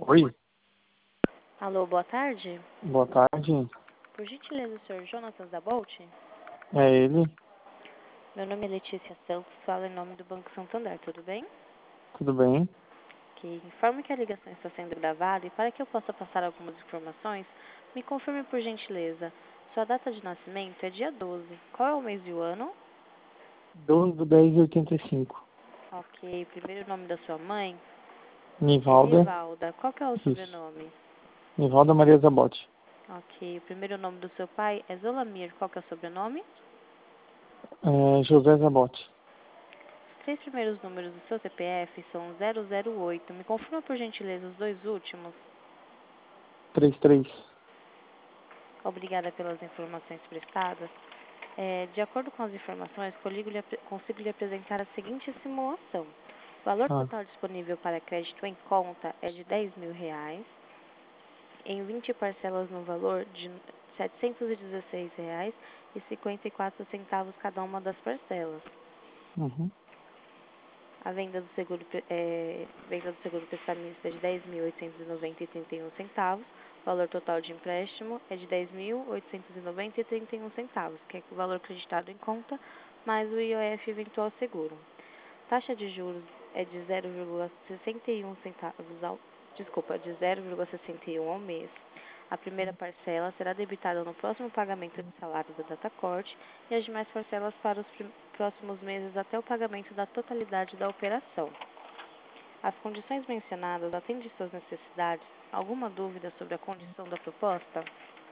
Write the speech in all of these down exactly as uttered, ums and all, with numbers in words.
Oi, Alô, boa tarde. boa tarde. Por gentileza, o senhor Jonatas da Bolt? É ele? Meu nome é Letícia Santos, falo em nome do Banco Santander, tudo bem? Tudo bem? Que informe que a ligação está sendo gravada e para que eu possa passar algumas informações, me confirme por gentileza. Sua data de nascimento é dia doze. Qual é o mês e o ano? doze do dez de oitenta e cinco. Ok, primeiro nome da sua mãe é Nivalda? Nivalda. Qual que é o Isso. sobrenome? Nivalda Maria Zabotti. Ok, o primeiro nome do seu pai é Zolamir. Qual que é o sobrenome? É, José Zabotti. Os três primeiros números do seu C P F são zero zero oito. Me confirma por gentileza os dois últimos. trinta e três. Obrigada pelas informações prestadas. É, de acordo com as informações, consigo lhe, apre- consigo lhe apresentar a seguinte simulação. O valor Ah, total disponível para crédito em conta é de dez mil reais, em vinte parcelas no valor de setecentos e dezesseis reais e cinquenta e quatro centavos cada uma das parcelas. uhum. A venda do seguro, pre- é, venda do seguro prestamista é de dez mil oitocentos e noventa e trinta e um centavos. O valor total de empréstimo é de dez mil oitocentos e noventa e trinta e um centavos, que é o valor acreditado em conta, mais o I O F eventual seguro. Taxa de juros é de zero vírgula sessenta e um centavos ao, desculpa, de zero vírgula sessenta e um ao mês. A primeira parcela será debitada no próximo pagamento de salário da data corte e as demais parcelas para os prim- próximos meses até o pagamento da totalidade da operação. As condições mencionadas atendem suas necessidades? Alguma dúvida sobre a condição da proposta?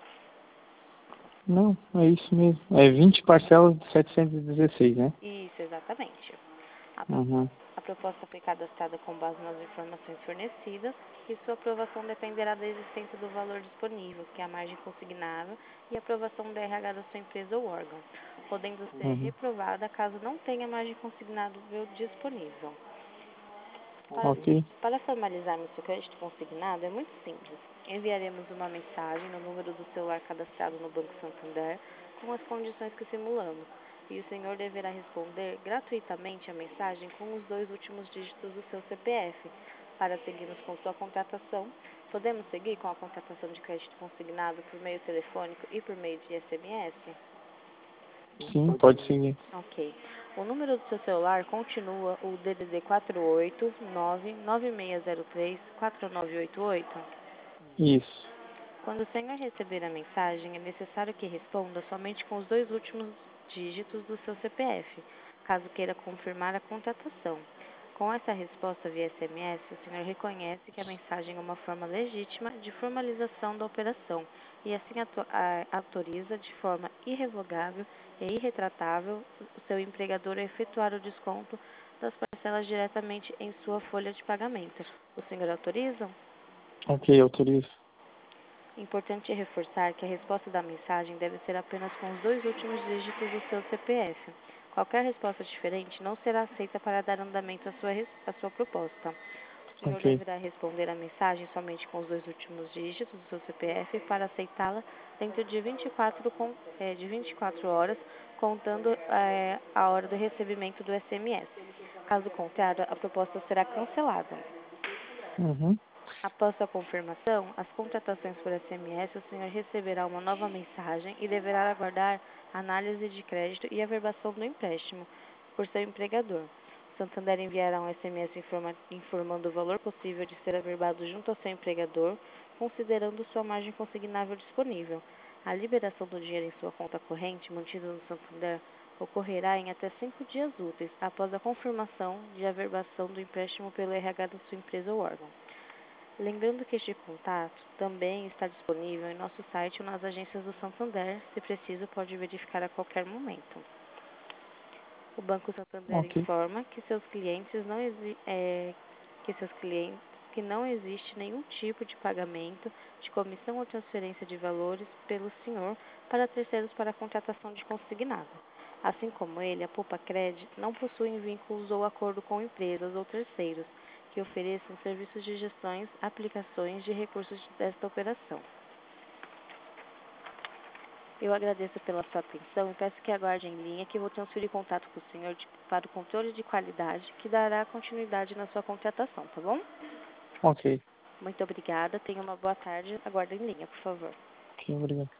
Não, é isso mesmo. É vinte parcelas de setecentos e dezesseis, né? Isso, exatamente. A, pro- Uhum. a proposta foi cadastrada com base nas informações fornecidas e sua aprovação dependerá da existência do valor disponível, que é a margem consignável, e a aprovação do R H da sua empresa ou órgão, podendo ser Uhum. reprovada caso não tenha margem consignável disponível. Para, Ok. para formalizarmos o crédito consignado é muito simples. Enviaremos uma mensagem no número do celular cadastrado no Banco Santander com as condições que simulamos, e o senhor deverá responder gratuitamente a mensagem com os dois últimos dígitos do seu C P F. Para seguirmos com sua contratação, podemos seguir com a contratação de crédito consignado por meio telefônico e por meio de S M S? Sim, pode seguir. Ok. O número do seu celular continua o D D D quatro oito nove nove seis zero três quatro nove oito oito? Isso. Quando o senhor receber a mensagem, é necessário que responda somente com os dois últimos dígitos do seu C P F, caso queira confirmar a contratação. Com essa resposta via S M S, o senhor reconhece que a mensagem é uma forma legítima de formalização da operação e assim atu- a- autoriza de forma irrevogável e irretratável o seu empregador a efetuar o desconto das parcelas diretamente em sua folha de pagamento. O senhor autoriza? Ok, autorizo. Importante reforçar que a resposta da mensagem deve ser apenas com os dois últimos dígitos do seu C P F. Qualquer resposta diferente não será aceita para dar andamento à sua, res- à sua proposta. O senhor Ok. deverá responder a mensagem somente com os dois últimos dígitos do seu C P F para aceitá-la dentro de vinte e quatro, com, eh, de vinte e quatro horas, contando eh, a hora do recebimento do S M S. Caso contrário, a proposta será cancelada. Uhum. Após sua confirmação, as contratações por S M S, o senhor receberá uma nova mensagem e deverá aguardar a análise de crédito e averbação do empréstimo por seu empregador. O Santander enviará um S M S informa- informando o valor possível de ser averbado junto ao seu empregador, considerando sua margem consignável disponível. A liberação do dinheiro em sua conta corrente, mantida no Santander, ocorrerá em até cinco dias úteis após a confirmação de averbação do empréstimo pelo R H da sua empresa ou órgão. Lembrando que este contato também está disponível em nosso site ou nas agências do Santander. Se preciso, pode verificar a qualquer momento. O Banco Santander Ok. informa que seus clientes não exi é, que seus clientes que não existe nenhum tipo de pagamento de comissão ou transferência de valores pelo senhor para terceiros para a contratação de consignado. Assim como ele, a Poupa Cred não possui vínculos ou acordo com empresas ou terceiros que ofereçam serviços de gestões, aplicações de recursos desta operação. Eu agradeço pela sua atenção e peço que aguarde em linha que vou transferir contato com o senhor de, para o controle de qualidade que dará continuidade na sua contratação, tá bom? Ok. Muito obrigada. Tenha uma boa tarde. Aguarde em linha, por favor. Ok, obrigado.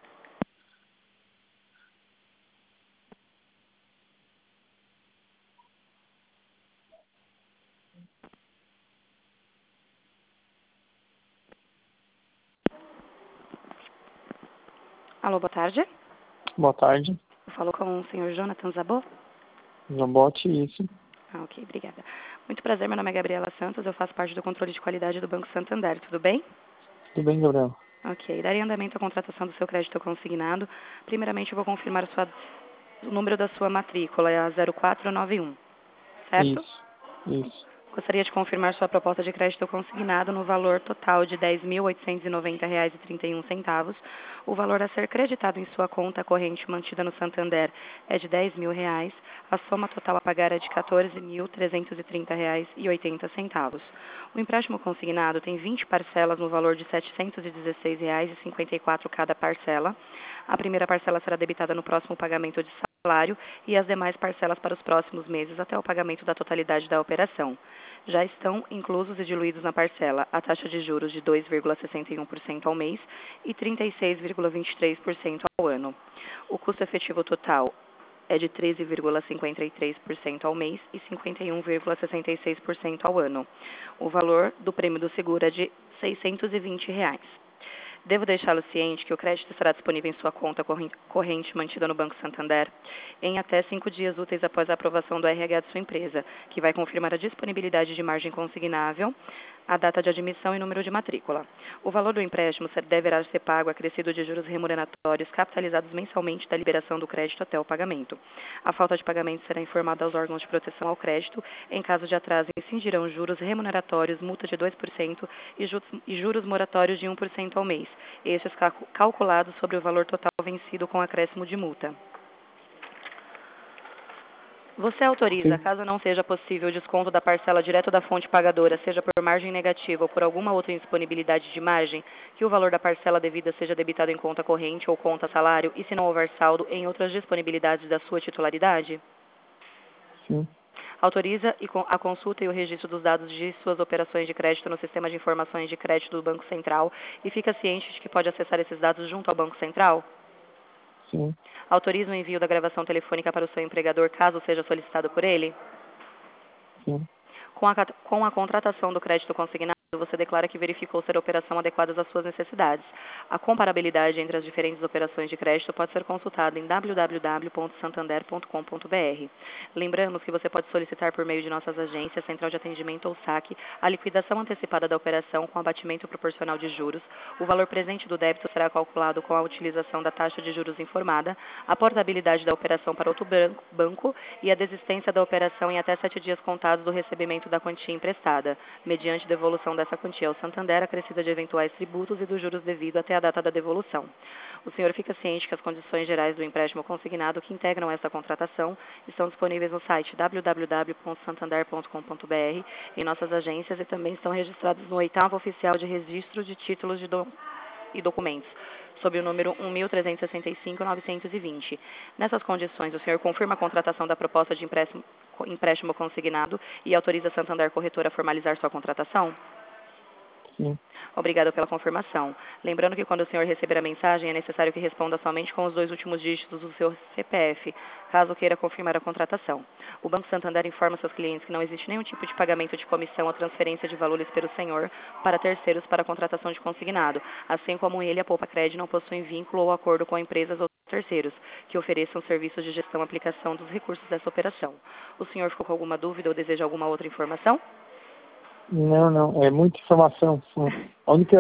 Alô, boa tarde. Boa tarde. Eu falo com o senhor Jonathan Zabot? Zabote, isso. Ah, ok, obrigada. Muito prazer, meu nome é Gabriela Santos, eu faço parte do controle de qualidade do Banco Santander, tudo bem? Tudo bem, Gabriel? Ok, darei andamento à contratação do seu crédito consignado. Primeiramente, eu vou confirmar sua, o número da sua matrícula, é a zero quatro nove um, certo? Isso, isso. Gostaria de confirmar sua proposta de crédito consignado no valor total de dez mil oitocentos e noventa reais e trinta e um centavos. O valor a ser creditado em sua conta corrente mantida no Santander é de dez mil reais. A soma total a pagar é de quatorze mil trezentos e trinta reais e oitenta centavos. O empréstimo consignado tem vinte parcelas no valor de setecentos e dezesseis reais e cinquenta e quatro cada parcela. A primeira parcela será debitada no próximo pagamento de salário e as demais parcelas para os próximos meses até o pagamento da totalidade da operação. Já estão inclusos e diluídos na parcela a taxa de juros de dois vírgula sessenta e um por cento ao mês e trinta e seis vírgula vinte e três por cento ao ano. O custo efetivo total é de treze vírgula cinquenta e três por cento ao mês e cinquenta e um vírgula sessenta e seis por cento ao ano. O valor do prêmio do seguro é de seiscentos e vinte reais. Devo deixá-lo ciente que o crédito será disponível em sua conta corrente mantida no Banco Santander em até cinco dias úteis após a aprovação do R H de sua empresa, que vai confirmar a disponibilidade de margem consignável, a data de admissão e número de matrícula. O valor do empréstimo deverá ser pago acrescido de juros remuneratórios capitalizados mensalmente da liberação do crédito até o pagamento. A falta de pagamento será informada aos órgãos de proteção ao crédito. Em caso de atraso, incidirão juros remuneratórios, multa de dois por cento e juros, e juros moratórios de um por cento ao mês, estes calculados sobre o valor total vencido com acréscimo de multa. Você autoriza, Ok. caso não seja possível o desconto da parcela direto da fonte pagadora, seja por margem negativa ou por alguma outra indisponibilidade de margem, que o valor da parcela devida seja debitado em conta corrente ou conta salário e, se não houver saldo, em outras disponibilidades da sua titularidade? Sim. Autoriza a consulta e o registro dos dados de suas operações de crédito no Sistema de Informações de Crédito do Banco Central e fica ciente de que pode acessar esses dados junto ao Banco Central? Sim. Autoriza o envio da gravação telefônica para o seu empregador, caso seja solicitado por ele? Sim. Com a, com a contratação do crédito consignado, você declara que verificou ser a operação adequada às suas necessidades. A comparabilidade entre as diferentes operações de crédito pode ser consultada em w w w ponto santander ponto com ponto b r. Lembramos que você pode solicitar por meio de nossas agências, Central de Atendimento ou saque, a liquidação antecipada da operação com abatimento proporcional de juros. O valor presente do débito será calculado com a utilização da taxa de juros informada, a portabilidade da operação para outro banco e a desistência da operação em até sete dias contados do recebimento da quantia emprestada, mediante devolução dessa quantia ao Santander, acrescida de eventuais tributos e dos juros devido até a data da devolução. O senhor fica ciente que as condições gerais do empréstimo consignado que integram essa contratação estão disponíveis no site w w w ponto santander ponto com ponto b r, em nossas agências, e também estão registrados no oitavo Oficial de Registro de Títulos de do... e Documentos, sob o número um mil trezentos e sessenta e cinco ponto novecentos e vinte. Nessas condições, o senhor confirma a contratação da proposta de empréstimo, empréstimo consignado e autoriza a Santander Corretora a formalizar sua contratação? Sim. Obrigada pela confirmação. Lembrando que quando o senhor receber a mensagem, é necessário que responda somente com os dois últimos dígitos do seu C P F, caso queira confirmar a contratação. O Banco Santander informa seus clientes que não existe nenhum tipo de pagamento de comissão ou transferência de valores pelo senhor para terceiros para a contratação de consignado, assim como ele e a Poupa Cred não possuem vínculo ou acordo com empresas ou terceiros que ofereçam serviços de gestão e aplicação dos recursos dessa operação. O senhor ficou com alguma dúvida ou deseja alguma outra informação? Não, não. É muita informação. Sim. A única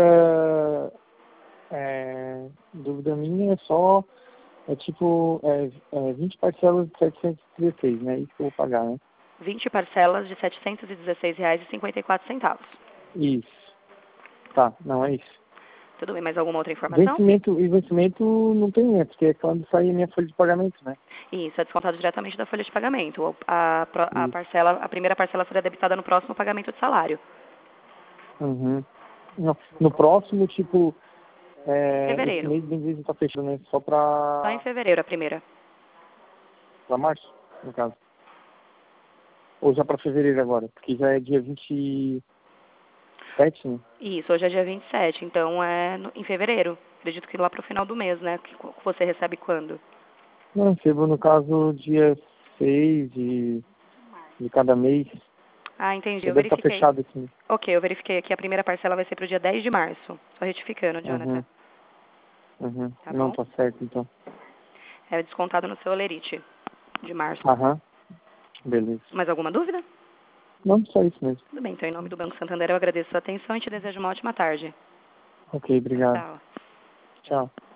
é, dúvida minha é só, é tipo, é, é vinte parcelas de setecentos e dezesseis, né? Isso que eu vou pagar, né? vinte parcelas de setecentos e dezesseis reais e cinquenta e quatro centavos. Isso. Tá, não é isso. Tudo bem, mais alguma outra informação? Vencimento, e vencimento não tem, né? Porque é quando sair a minha folha de pagamento, né? Isso, é descontado diretamente da folha de pagamento. A, a, parcela, a primeira parcela será debitada no próximo pagamento de salário. Uhum. No, no próximo, tipo, é, esse Fevereiro. mês bem vezes tá fechando, né? Só Só em pra, fevereiro a primeira. pra março, no caso. Ou já pra fevereiro agora, porque já é dia vinte. sete, né? Isso, hoje é dia vinte e sete, então é no, em fevereiro. Acredito que lá pro final do mês, né? Que você recebe quando? Não, recebo no caso dia seis de, de cada mês. Ah, entendi, Já eu deve estar verifiquei. fechado esse mês. Ok, eu verifiquei aqui, a primeira parcela vai ser pro dia dez de março. Só retificando, Jonathan. Uhum. Uhum. Tá Não, bom? tá certo, então. É descontado no seu Olerite de março. Aham. Beleza. Mais alguma dúvida? Não, só isso mesmo. Tudo bem, então em nome do Banco Santander eu agradeço a sua atenção e te desejo uma ótima tarde. Ok, obrigado. Tchau. Tchau.